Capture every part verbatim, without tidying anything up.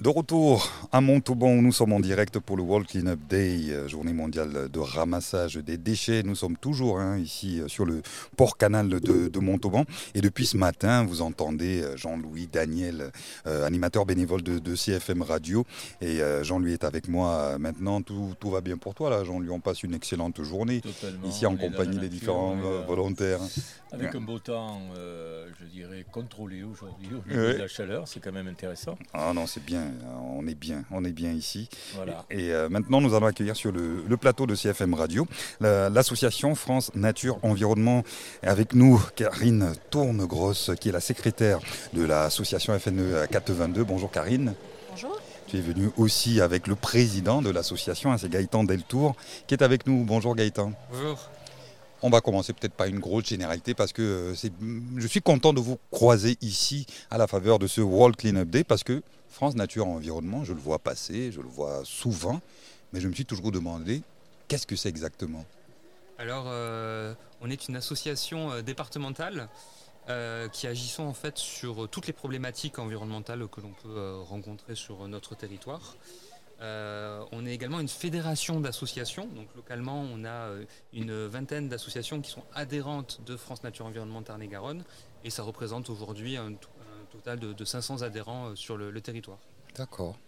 De retour à Montauban, où nous sommes en direct pour le World Cleanup Day, journée mondiale de ramassage des déchets. Nous sommes toujours hein, ici sur le port canal de, de Montauban. Et depuis ce matin, vous entendez Jean-Louis Daniel, euh, animateur bénévole de, de C F M Radio. Et euh, Jean-Louis est avec moi maintenant. Tout, tout va bien pour toi là, Jean-Louis. On passe une excellente journée Totalement. ici en On compagnie la des nature, différents euh, volontaires. Avec un beau temps, euh, je dirais, contrôlé aujourd'hui au niveau Ouais. de la chaleur. C'est quand même intéressant. Ah non, c'est bien. On est bien. On est bien ici. Voilà. Et euh, maintenant, nous allons accueillir sur le, le plateau de C F M Radio la- l'association France Nature Environnement. Avec nous, Karine Tournegrosse, qui est la secrétaire de l'association F N E quatre-vingt-deux. Bonjour Karine. Bonjour. Tu es venue aussi avec le président de l'association, hein, c'est Gaëtan Deltour, qui est avec nous. Bonjour Gaëtan. Bonjour. On va commencer peut-être par une grosse généralité parce que euh, c'est, je suis content de vous croiser ici à la faveur de ce World Cleanup Day parce que France Nature Environnement, je le vois passer, je le vois souvent, mais je me suis toujours demandé qu'est-ce que c'est exactement. Alors, euh, on est une association euh, départementale euh, qui agissons en fait sur toutes les problématiques environnementales que l'on peut euh, rencontrer sur notre territoire. Euh, on est également une fédération d'associations, donc localement on a euh, une vingtaine d'associations qui sont adhérentes de France Nature Environnement Tarn-et-Garonne et ça représente aujourd'hui un, to- un total de, de cinq cents adhérents euh, sur le, le territoire. D'accord.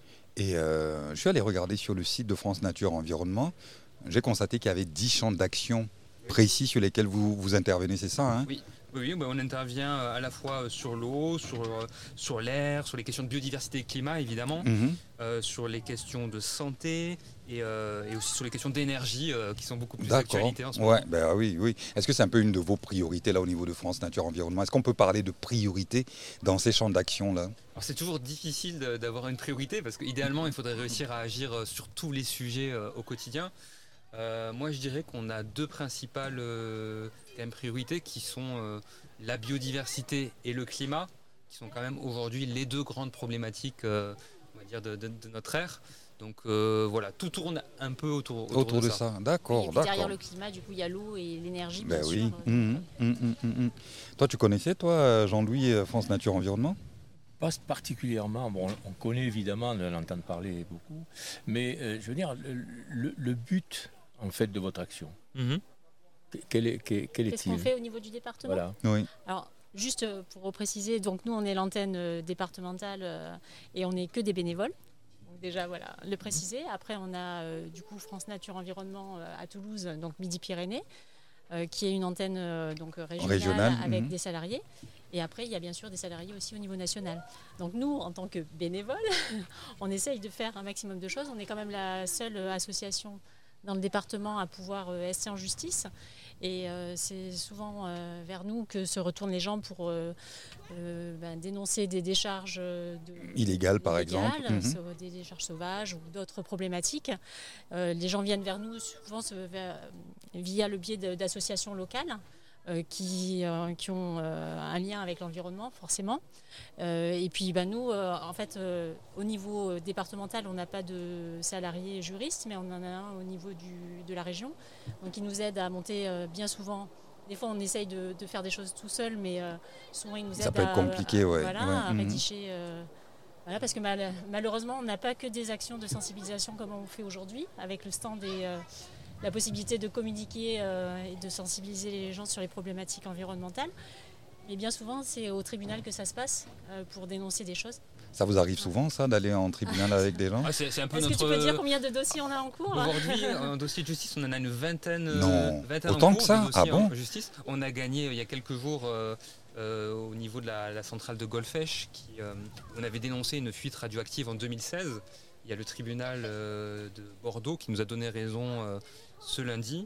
Et euh, je suis allé regarder sur le site de France Nature Environnement, j'ai constaté qu'il y avait dix champs d'action précis sur lesquels vous, vous intervenez, c'est ça hein? Oui, oui, oui, bah, on intervient euh, à la fois euh, sur l'eau, sur, euh, sur l'air, sur les questions de biodiversité et climat évidemment, Mhm. euh, sur les questions de santé et, euh, et aussi sur les questions d'énergie euh, qui sont beaucoup plus D'accord. d'actualité en ce moment. Ouais, ben oui, oui. Est-ce que c'est un peu une de vos priorités là au niveau de France Nature Environnement? Est-ce qu'on peut parler de priorité dans ces champs d'action là? Alors, c'est toujours difficile de- d'avoir une priorité parce qu'idéalement il faudrait réussir à agir euh, sur tous les sujets euh, au quotidien. Euh, moi je dirais qu'on a deux principales euh, quand même, priorités qui sont euh, la biodiversité et le climat, qui sont quand même aujourd'hui les deux grandes problématiques euh, on va dire de, de- de notre ère. Donc euh, voilà, tout tourne un peu autour, autour, Autour de ça, d'accord, Et puis d'accord. derrière le climat, du coup, il y a l'eau et l'énergie, Ben bien oui. sûr. Mhm, mhm, mhm, mhm. Toi, tu connaissais, toi, Jean-Louis, euh, France Nature Environnement? Pas particulièrement. Bon, on connaît évidemment, on entend parler beaucoup. Mais euh, je veux dire, le, le- le but en fait de votre action, Mhm. quel est, quel, quel Qu'est-ce qu'on est-il? fait au niveau du département? Voilà. Oui. Alors, juste euh, pour préciser, donc nous, on est l'antenne euh, départementale euh, et on n'est que des bénévoles. Donc déjà, voilà, le préciser. Après, on a euh, du coup France Nature Environnement euh, à Toulouse, donc Midi-Pyrénées, euh, qui est une antenne euh, donc euh, régionale, Régionale, avec mhm. des salariés. Et après, il y a bien sûr des salariés aussi au niveau national. Donc nous, en tant que bénévoles, on essaye de faire un maximum de choses. On est quand même la seule euh, association dans le département à pouvoir euh, ester en justice. Et euh, c'est souvent euh, vers nous que se retournent les gens pour euh, euh, ben, dénoncer des décharges euh, de, Illégales, par illégales, exemple. Mhm. sau- des décharges sauvages ou d'autres problématiques. Euh, les gens viennent vers nous souvent se- vers- via le biais de- d'associations locales. euh, qui, euh, qui ont euh, un lien avec l'environnement forcément. Euh, et puis ben, nous, euh, en fait, euh, au niveau départemental, on n'a pas de salariés juristes, mais on en a un au niveau du- de la région. Donc ils nous aident à monter euh, bien souvent. Des fois, on essaye de, de faire des choses tout seul, mais euh, souvent ils nous aident Ça peut être à, compliqué, à- ouais. voilà, Ouais, à mhm. rédiger. euh, voilà, parce que mal- malheureusement, on n'a pas que des actions de sensibilisation comme on fait aujourd'hui, avec le stand et euh, la possibilité de communiquer euh, et de sensibiliser les gens sur les problématiques environnementales. Mais bien souvent, c'est au tribunal que ça se passe euh, pour dénoncer des choses. Ça vous arrive souvent, ça, d'aller en tribunal avec des gens? Ah, c'est, c'est un peu Est-ce notre... que tu peux dire combien de dossiers on a en cours là Aujourd'hui, en dossier de justice, on en a une vingtaine, euh, Non, vingtaine autant en que cours ça? de dossiers Ah bon en justice. On a gagné euh, il y a quelques jours euh, euh, au niveau de la, la centrale de Golfech, qui, euh, on avait dénoncé une fuite radioactive en deux mille seize. Il y a le tribunal euh, de Bordeaux qui nous a donné raison euh, ce lundi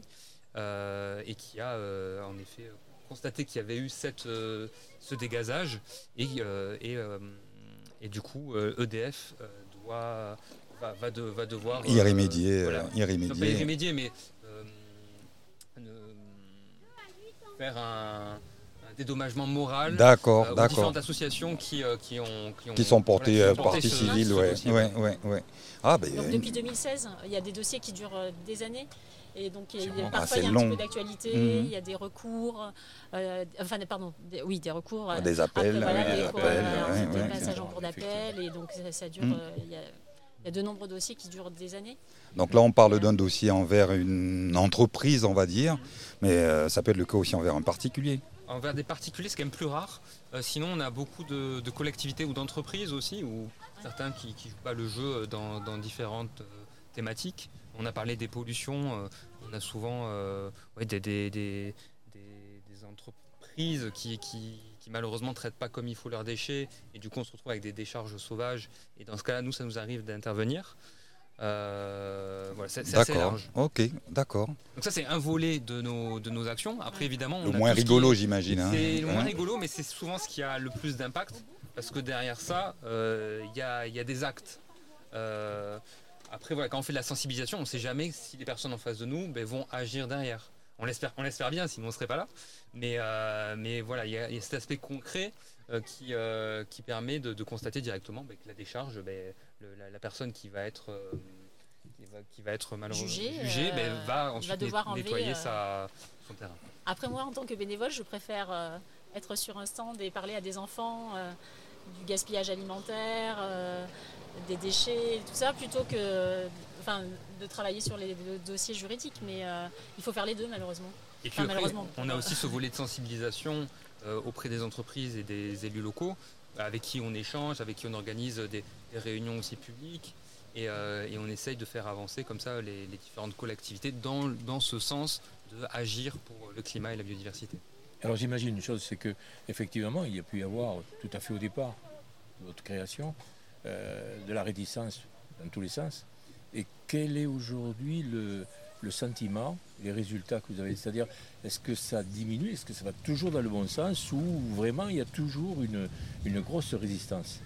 euh, et qui a euh, en effet euh, constaté qu'il y avait eu cette, euh, ce dégazage et, euh, et, euh, et du coup euh, E D F euh, doit, va, va, de- va devoir Y euh, remédier, voilà. euh, y Non, pas y remédier. remédier, mais euh, ne- faire un, un dédommagement moral D'accord, euh, aux d'accord. différentes associations qui, euh, qui, ont, qui, ont, Qui sont portés voilà, euh, qui ont porté partie ce- civile, ce ouais. dossier. Ouais, ouais, ouais. Ah, ben, Donc depuis deux mille seize, il y a des dossiers qui durent euh, des années. Et donc, il y a, C'est parfois, assez il y a un long. petit peu d'actualité, Mhm. il y a des recours, euh, enfin, pardon, des, oui, des recours. euh, Des appels, après, voilà, oui, des des, appels, cours, ouais, euh, des ouais. passages en cours d'appel, et donc ça, ça dure. Mhm. euh, il y a, il y a de nombreux dossiers qui durent des années. Donc là, on parle d'un dossier envers une entreprise, on va dire, mais euh, ça peut être le cas aussi envers un particulier. Envers des particuliers, c'est quand même plus rare. Euh, sinon, on a beaucoup de, de collectivités ou d'entreprises aussi, ou certains qui ne jouent pas le jeu dans, dans différentes euh, thématiques. On a parlé des pollutions, euh, on a souvent euh, ouais, des, des, des, des, des entreprises qui, qui, qui malheureusement ne traitent pas comme il faut leurs déchets, et du coup on se retrouve avec des décharges sauvages. Et dans ce cas-là, nous, ça nous arrive d'intervenir. Euh, voilà, c'est c'est assez D'accord, large. ok, d'accord. Donc ça, c'est un volet de nos, de nos actions. Après, évidemment, on Le a moins tout ce qui rigolo, est- j'imagine. hein. c'est le moins Hein. rigolo, mais c'est souvent ce qui a le plus d'impact, parce que derrière ça, euh, il y, a, il y a des actes. Euh, après, voilà, quand on fait de la sensibilisation, on ne sait jamais si les personnes en face de nous ben, vont agir derrière. On l'espère, on l'espère bien, sinon on ne serait pas là. Mais, euh, mais voilà, il y, a, il y a cet aspect concret euh, qui, euh, qui permet de, de constater directement ben, que la décharge, ben, le- la, la personne qui va être... euh, qui va, qui va être malheureusement Jugée, jugée, ben, euh, va va ensuite devoir enlever, nettoyer euh, sa, son terrain. Après, moi, en tant que bénévole, je préfère euh, être sur un stand et parler à des enfants euh, du gaspillage alimentaire, euh, des déchets, tout ça, plutôt que enfin, de travailler sur les, les dossiers juridiques. Mais euh, il faut faire les deux, malheureusement. Et puis Enfin, après, malheureusement. on a aussi ce volet de sensibilisation euh, auprès des entreprises et des élus locaux, avec qui on échange, avec qui on organise des, des réunions aussi publiques, et, euh, et on essaye de faire avancer comme ça les, les différentes collectivités dans, dans ce sens d'agir pour le climat et la biodiversité. Alors j'imagine une chose, c'est que effectivement, il y a pu y avoir tout à fait au départ de votre création euh, de la réticence dans tous les sens. Et quel est aujourd'hui le, le sentiment, les résultats que vous avez? C'est-à-dire, est-ce que ça diminue, est-ce que ça va toujours dans le bon sens, ou vraiment il y a toujours une, une grosse résistance?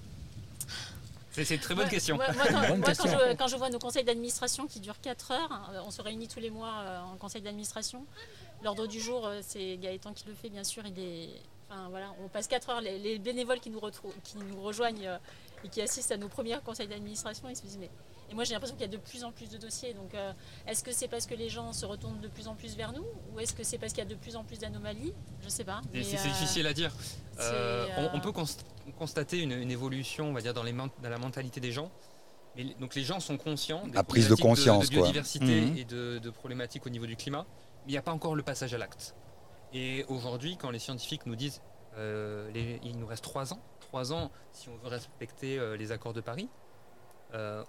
C'est c'est une très bonne Ouais, question. ouais, moi, quand, Bonne moi, quand question. je, quand je vois nos conseils d'administration qui durent quatre heures, hein, on se réunit tous les mois euh, en conseil d'administration. L'ordre du jour, euh, c'est Gaëtan qui le fait, bien sûr. Il est, enfin, voilà, on passe quatre heures. Les, les bénévoles qui nous, retrou- qui nous rejoignent euh, et qui assistent à nos premiers conseils d'administration, ils se disent mais... Et moi, j'ai l'impression qu'il y a de plus en plus de dossiers. Donc, euh, est-ce que c'est parce que les gens se retournent de plus en plus vers nous, ou est-ce que c'est parce qu'il y a de plus en plus d'anomalies? Je ne sais pas. Et mais, C'est c'est euh, difficile à dire. c'est, Euh, euh, on, on peut const- constater une, une évolution, on va dire, dans, les, ment- dans la mentalité des gens. Mais, les- donc les gens sont conscients des La prise de problématiques conscience, de, quoi. biodiversité Mhm. et de, de problématiques au niveau du climat. Mais il n'y a pas encore le passage à l'acte. Et aujourd'hui, quand les scientifiques nous disent euh, les- il nous reste trois ans, trois ans si on veut respecter euh, les accords de Paris, euh,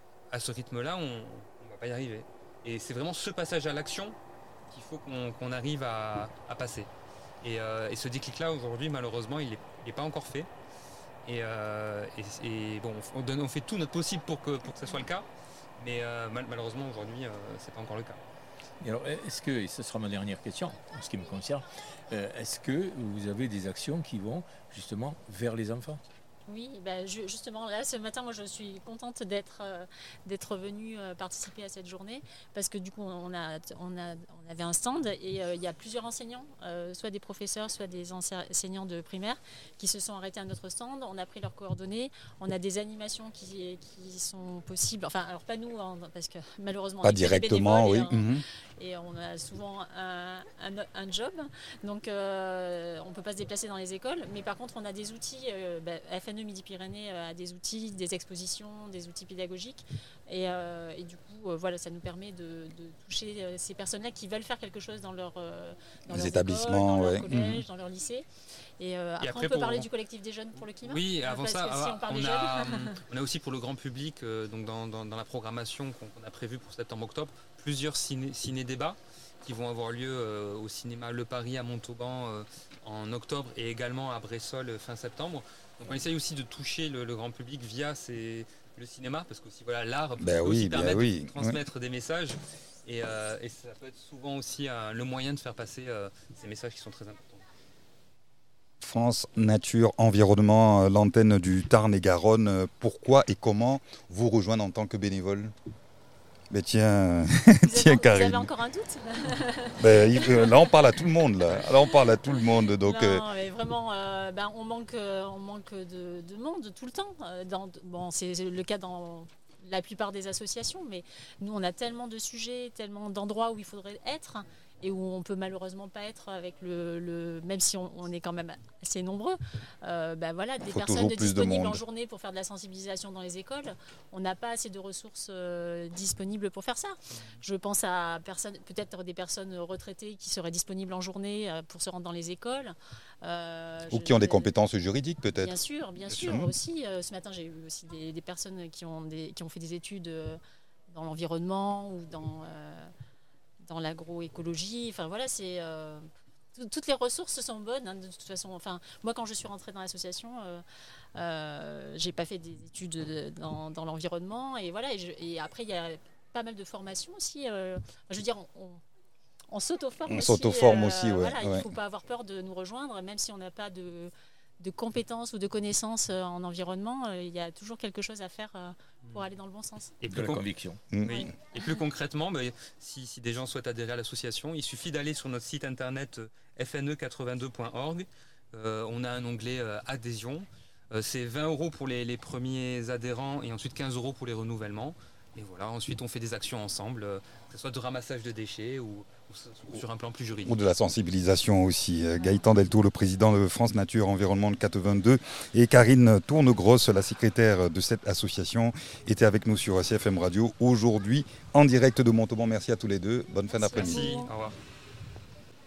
à ce rythme-là, on ne va pas y arriver. Et c'est vraiment ce passage à l'action qu'il faut qu'on qu'on arrive à, à passer. Et, euh, et ce déclic-là, aujourd'hui, malheureusement, il n'est pas encore fait. Et, euh, et- et bon, on, donne- on fait tout notre possible pour que, pour que ce soit le cas. Mais euh, mal- malheureusement, aujourd'hui, euh, ce n'est pas encore le cas. Et alors, est-ce que, et ce sera ma dernière question, en ce qui me concerne, euh, est-ce que vous avez des actions qui vont justement vers les enfants? Oui, bah, ju- justement, là, ce matin, moi, je suis contente d'être euh, d'être venue euh, participer à cette journée, parce que du coup, on, a, on, a, on avait un stand, et euh, il y a plusieurs enseignants, euh, soit des professeurs, soit des enseignants de primaire, qui se sont arrêtés à notre stand. On a pris leurs coordonnées, on a des animations qui, qui sont possibles, enfin, alors pas nous, hein, parce que malheureusement, Pas on est que des directement, oui. bénévoles, et on- Mhm. et on a souvent un, un- un job, donc euh, on ne peut pas se déplacer dans les écoles, mais par contre on a des outils, euh, bah, F N E Midi-Pyrénées a des outils, des expositions, des outils pédagogiques, et, euh, et du coup euh, voilà, ça nous permet de, de toucher euh, ces personnes-là qui veulent faire quelque chose dans leur euh, dans Les leurs établissements, écoles, dans ouais. leur collège, Mhm. dans leur lycée. Et, euh, après, après, on peut pour- parler du collectif des jeunes pour le climat. Oui, Euh, avant parce ça, que si ah, on parle on, des a, jeunes. on a aussi pour le grand public, euh, donc dans, dans- dans la programmation qu'on qu'on a prévue pour septembre-octobre, plusieurs ciné- ciné-débats qui vont avoir lieu euh, au cinéma Le Paris à Montauban euh, en octobre, et également à Bressolles euh, fin septembre. Donc on essaye aussi de toucher le, le grand public via ces- le cinéma, parce que aussi, voilà, l'art peut Ben aussi oui, ben permettre oui, de transmettre des messages, et, euh, et ça peut être souvent aussi euh, le moyen de faire passer euh, ces messages qui sont très importants. France Nature Environnement, euh, l'antenne du Tarn et Garonne. euh, Pourquoi et comment vous rejoindre en tant que bénévole? Ben tiens, Vous avez, tiens vous avez Karine. encore un doute? Ben, il- euh, là on parle à tout le monde. Là, là on parle à tout le monde. Donc, non, euh, mais vraiment, euh, ben, on manque, euh, on manque de, de monde tout le temps. Euh, dans- bon, c'est le cas dans la plupart des associations, mais nous, on a tellement de sujets, tellement d'endroits où il faudrait être et où on peut malheureusement pas être avec le, le même si on, on est quand même assez nombreux. Euh, ben voilà, des personnes disponibles en journée pour faire de la sensibilisation dans les écoles. On n'a pas assez de ressources euh, disponibles pour faire ça. Je pense à personne, peut-être des personnes retraitées qui seraient disponibles en journée euh, pour se rendre dans les écoles. Euh, Ou je, qui ont des compétences juridiques peut-être. Bien sûr, bien, bien sûr, sûr aussi. Euh, ce matin, j'ai eu aussi des, des personnes qui ont, des, qui ont fait des études euh, dans l'environnement ou dans, euh, dans l'agroécologie. Enfin voilà, c'est euh, toutes les ressources sont bonnes hein, de toute façon. Enfin, moi, quand je suis rentrée dans l'association, euh, euh, j'ai pas fait des études de, dans, dans l'environnement et voilà. Et, je, et après, il y a pas mal de formations aussi. Euh, je veux dire, on, on On s'auto-forme on aussi. s'auto-forme euh, aussi, ouais. Voilà, ouais. Il ne faut pas avoir peur de nous rejoindre, même si on n'a pas de, de compétences ou de connaissances en environnement. Euh, il y a toujours quelque chose à faire euh, pour aller dans le bon sens. Et de la conviction. Oui. Oui. Et plus concrètement, bah, si, si des gens souhaitent adhérer à l'association, il suffit d'aller sur notre site internet f n e quatre-vingt-deux point org. Euh, on a un onglet euh, adhésion. Euh, c'est vingt euros pour les, les premiers adhérents et ensuite quinze euros pour les renouvellements. Et voilà, ensuite on fait des actions ensemble, euh, que ce soit de ramassage de déchets ou, ou sur un plan plus juridique. Ou de la sensibilisation aussi. Ouais. Gaëtan Deltour, le président de France Nature Environnement de quatre-vingt-deux, et Karine Tournegrosse, la secrétaire de cette association, étaient avec nous sur C F M Radio aujourd'hui en direct de Montauban. Merci à tous les deux. Bonne fin d'après-midi. Merci. Au revoir.